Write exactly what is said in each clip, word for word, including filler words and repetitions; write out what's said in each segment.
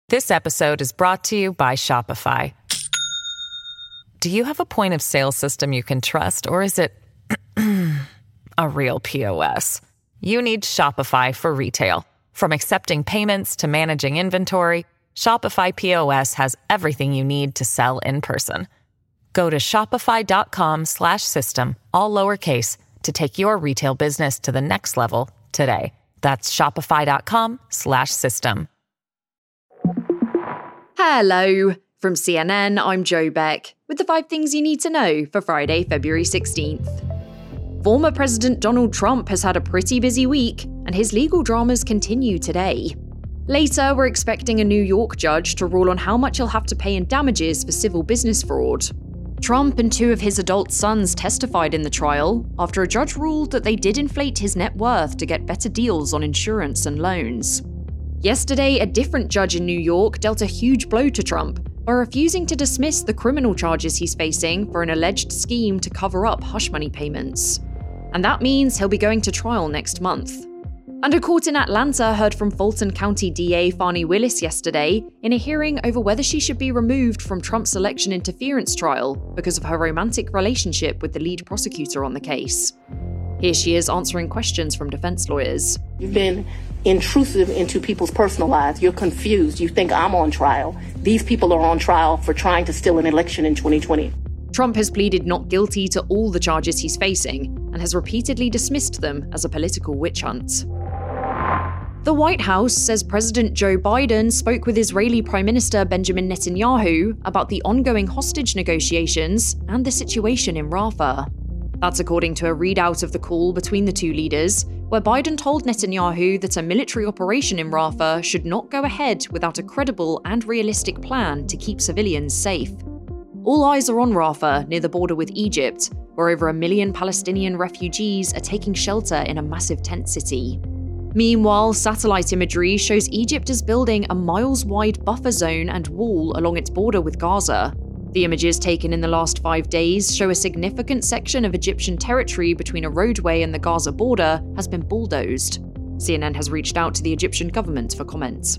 This episode is brought to you by Shopify. Do you have a point of sale system you can trust, or is it a real P O S? You need Shopify for retail. From accepting payments to managing inventory, Shopify P O S has everything you need to sell in person. Go to shopify.com slash system, all lowercase, to take your retail business to the next level today. That's shopify.com slash system. Hello. From C N N, I'm Jo Beck, with the five things you need to know for Friday, February sixteenth. Former President Donald Trump has had a pretty busy week, and his legal dramas continue today. Later, we're expecting a New York judge to rule on how much he'll have to pay in damages for civil business fraud. Trump and two of his adult sons testified in the trial after a judge ruled that they did inflate his net worth to get better deals on insurance and loans. Yesterday, a different judge in New York dealt a huge blow to Trump by refusing to dismiss the criminal charges he's facing for an alleged scheme to cover up hush money payments. And that means he'll be going to trial next month. And a court in Atlanta heard from Fulton County D A Fani Willis yesterday in a hearing over whether she should be removed from Trump's election interference trial because of her romantic relationship with the lead prosecutor on the case. Here she is answering questions from defense lawyers. You've been intrusive into people's personal lives. You're confused. You think I'm on trial. These people are on trial for trying to steal an election in twenty twenty. Trump has pleaded not guilty to all the charges he's facing and has repeatedly dismissed them as a political witch hunt. The White House says President Joe Biden spoke with Israeli Prime Minister Benjamin Netanyahu about the ongoing hostage negotiations and the situation in Rafah. That's according to a readout of the call between the two leaders, where Biden told Netanyahu that a military operation in Rafah should not go ahead without a credible and realistic plan to keep civilians safe. All eyes are on Rafah, near the border with Egypt, where over a million Palestinian refugees are taking shelter in a massive tent city. Meanwhile, satellite imagery shows Egypt is building a miles-wide buffer zone and wall along its border with Gaza. The images taken in the last five days show a significant section of Egyptian territory between a roadway and the Gaza border has been bulldozed. C N N has reached out to the Egyptian government for comment.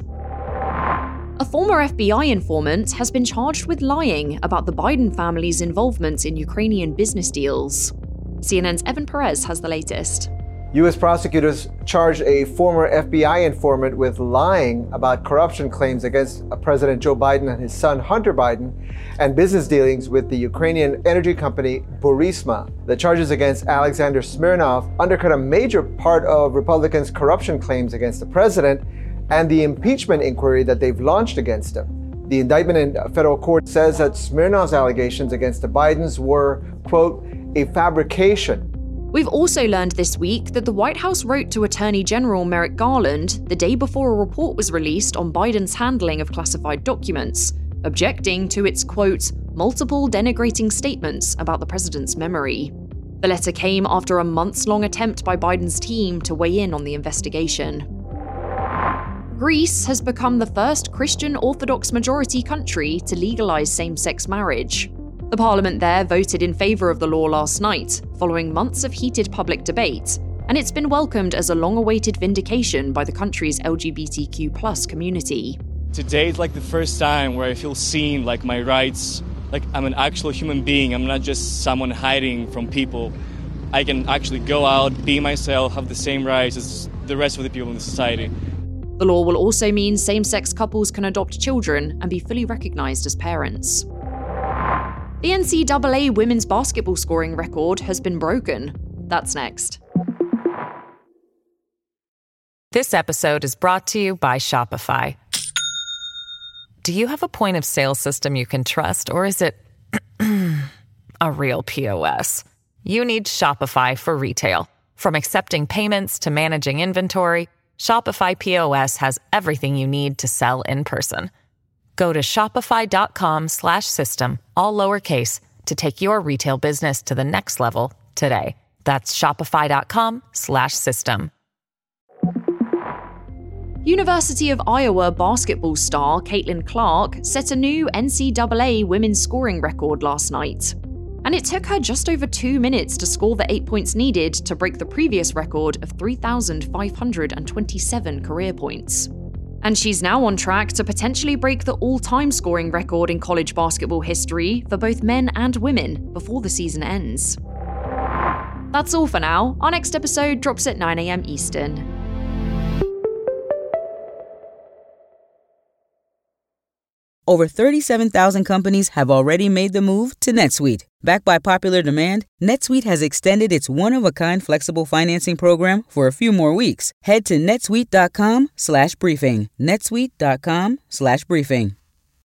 A former F B I informant has been charged with lying about the Biden family's involvement in Ukrainian business deals. C N N's Evan Perez has the latest. U S prosecutors charged a former F B I informant with lying about corruption claims against President Joe Biden and his son Hunter Biden and business dealings with the Ukrainian energy company Burisma. The charges against Alexander Smirnov undercut a major part of Republicans' corruption claims against the president and the impeachment inquiry that they've launched against him. The indictment in federal court says that Smirnov's allegations against the Bidens were, quote, a fabrication. We've also learned this week that the White House wrote to Attorney General Merrick Garland the day before a report was released on Biden's handling of classified documents, objecting to its, quote, multiple denigrating statements about the president's memory. The letter came after a months-long attempt by Biden's team to weigh in on the investigation. Greece has become the first Christian Orthodox majority country to legalize same-sex marriage. The parliament there voted in favour of the law last night, following months of heated public debate, and it's been welcomed as a long-awaited vindication by the country's L G B T Q plus community. Today is like the first time where I feel seen, like my rights, like I'm an actual human being. I'm not just someone hiding from people. I can actually go out, be myself, have the same rights as the rest of the people in the society. The law will also mean same-sex couples can adopt children and be fully recognised as parents. The N C double A women's basketball scoring record has been broken. That's next. This episode is brought to you by Shopify. Do you have a point of sale system you can trust, or is it a real P O S? You need Shopify for retail. From accepting payments to managing inventory, Shopify P O S has everything you need to sell in person. Go to shopify.com slash system, all lowercase, to take your retail business to the next level today. That's shopify.com slash system. University of Iowa basketball star Caitlin Clark set a new N C double A women's scoring record last night. And it took her just over two minutes to score the eight points needed to break the previous record of three thousand five hundred twenty-seven career points. And she's now on track to potentially break the all-time scoring record in college basketball history for both men and women before the season ends. That's all for now. Our next episode drops at nine a.m. Eastern. Over thirty-seven thousand companies have already made the move to NetSuite. Backed by popular demand, NetSuite has extended its one-of-a-kind flexible financing program for a few more weeks. Head to netsuite.com slash briefing. netsuite.com slash briefing.